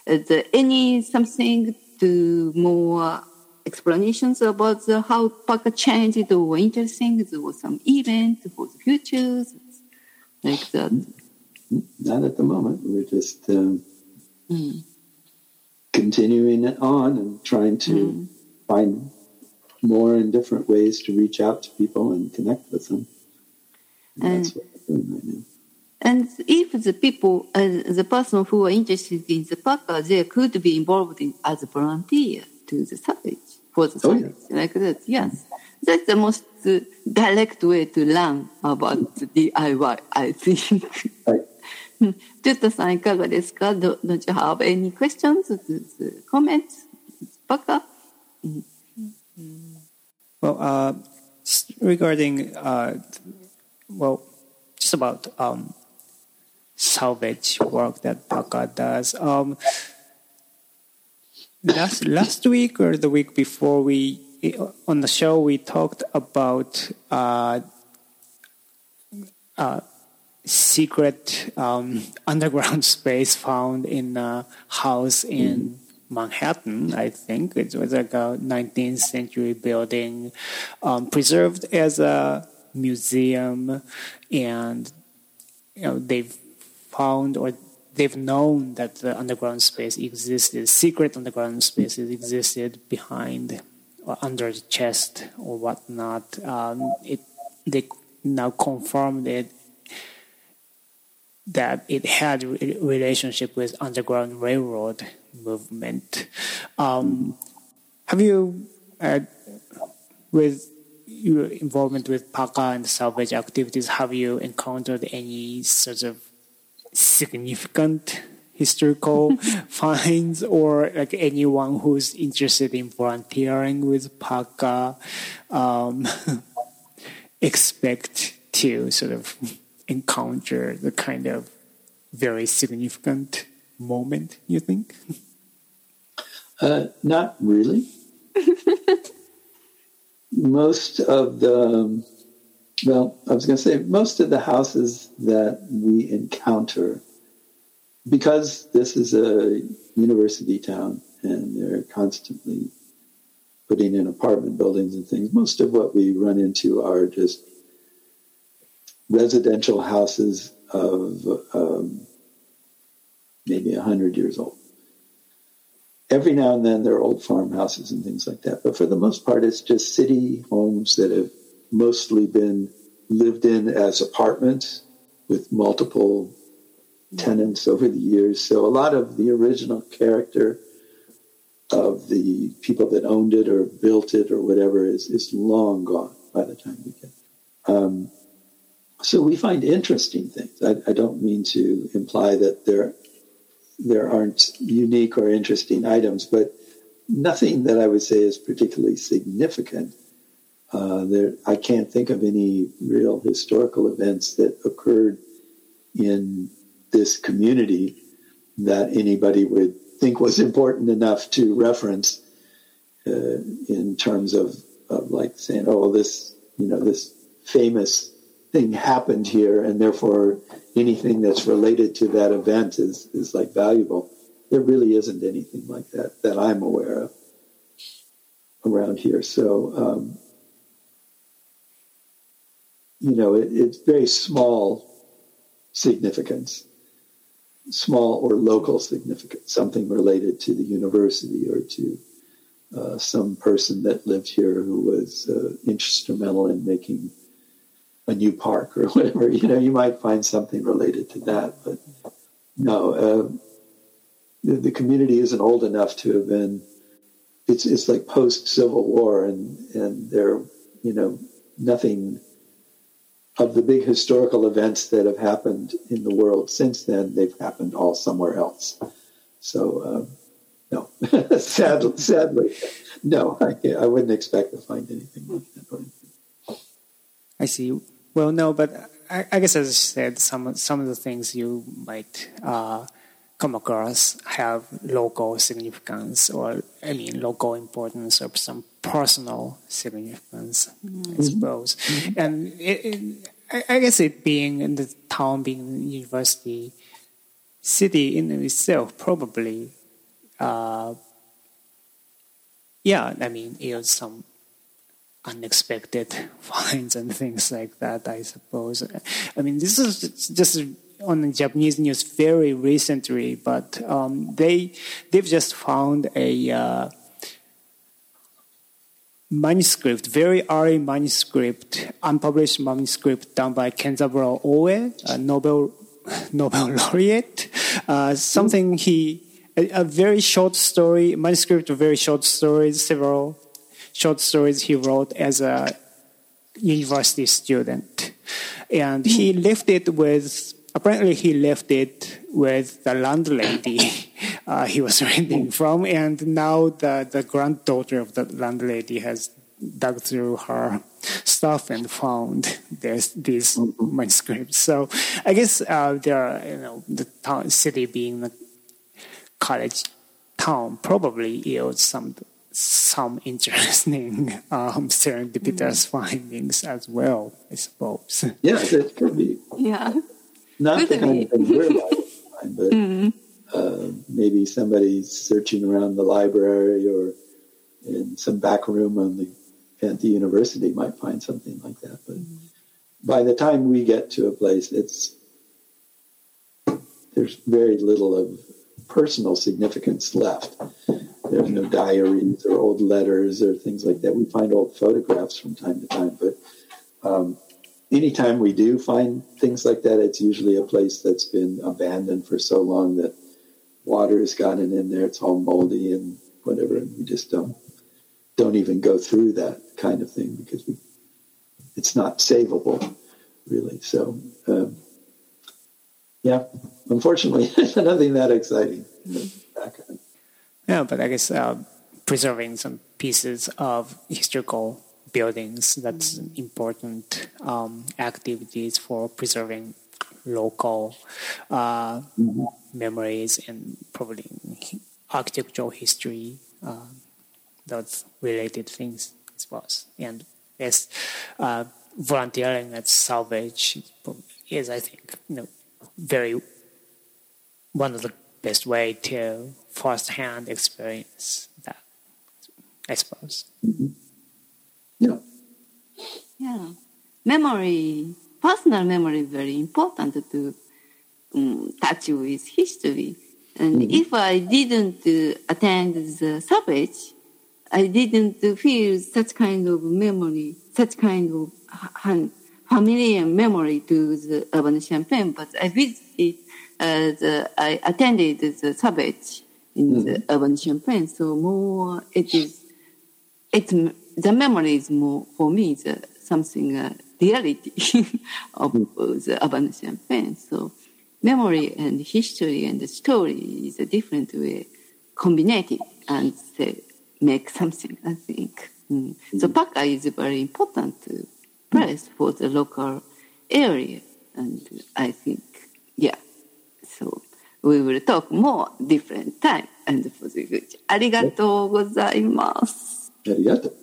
Is there any something to more explanations about how Paka changed or interesting or some event for the future like that? Not at the moment. We're just continuing it on and trying to find more and different ways to reach out to people and connect with them. And that's what we're doing right now. And if the people, the person who are interested in the Paka, they could be involved as a volunteer to the Savage, for the Savage, like that, yes. That's the most direct way to learn about the DIY, I think. Right. Jutta-san, いかがですか? Don't you have any questions, comments? Paka? Well, regarding, just about salvage work that Paka does. Last week or the week before, on the show we talked about secret underground space found in a house in Manhattan, I think. It was like a 19th century building preserved as a museum, and they've found or they've known that the underground space existed, secret underground spaces existed behind or under the chest or whatnot. They now confirmed that it had a relationship with Underground Railroad movement. Have you, with your involvement with Paka and salvage activities, have you encountered any sort of significant historical finds, or like anyone who's interested in volunteering with Paka expect to sort of encounter the kind of very significant moment, you think? Not really. Most of the houses that we encounter, because this is a university town and they're constantly putting in apartment buildings and things, most of what we run into are just residential houses of maybe 100 years old. Every now and then there are old farmhouses and things like that. But for the most part, it's just city homes that have mostly been lived in as apartments with multiple tenants over the years. So a lot of the original character of the people that owned it or built it or whatever is long gone by the time we get there. So we find interesting things. I don't mean to imply that there aren't unique or interesting items, but nothing that I would say is particularly significant. I can't think of any real historical events that occurred in this community that anybody would think was important enough to reference in terms of like saying, oh, well, this famous thing happened here, and therefore anything that's related to that event is like valuable. There really isn't anything like that I'm aware of around here. So, it's very small significance, small or local significance, something related to the university or to some person that lived here who was instrumental in making a new park or whatever. You might find something related to that, but no, the community isn't old enough to have been. It's like post-Civil War, and there, nothing of the big historical events that have happened in the world since then. They've happened all somewhere else. So, no, sadly, no, I wouldn't expect to find anything like that. I see. Well, no, but I guess as I said, some of the things you might come across have local significance, or local importance, or some personal significance, I suppose. And I guess it being in the town, being a university city in itself, probably some unexpected finds and things like that, I suppose. I mean, this is just on the Japanese news very recently, but they've just found a manuscript, very early manuscript, unpublished manuscript done by Kenzaburo Oe, a Nobel laureate. A very short story, manuscript of very short stories, several short stories he wrote as a university student. And he left it with the landlady he was renting from, and now the granddaughter of the landlady has dug through her stuff and found these manuscripts. So I guess there are, the city being a college town probably yields some interesting serendipitous findings as well, I suppose. Yeah, that could be. Yeah. Not the kind of thing we're like, but maybe somebody searching around the library or in some back room at the university might find something like that. But by the time we get to a place, there's very little of personal significance left. There's no diaries or old letters or things like that. We find old photographs from time to time, but anytime we do find things like that, it's usually a place that's been abandoned for so long that water has gotten in there. It's all moldy and whatever, and we just don't even go through that kind of thing because it's not savable, really. So, unfortunately, nothing that exciting. Yeah, but I guess preserving some pieces of historical buildings, that's important activities for preserving local memories and probably architectural history, those related things, I suppose. And yes, volunteering at salvage is, I think, one of the best way to first-hand experience that, I suppose. Yeah. Personal memory is very important to touch with history. And if I didn't attend the salvage, I didn't feel such kind of memory, such kind of familiar memory to the urban Champaign. But I visited, I attended the salvage in the urban Champaign. So more, the memory is more, for me, something reality of the urban Champaign. So memory and history and the story is a different way, combined and make something, I think. So Paka is a very important place for the local area. And I think, so we will talk more different time and for the future. ありがとうございます。 ありがとう。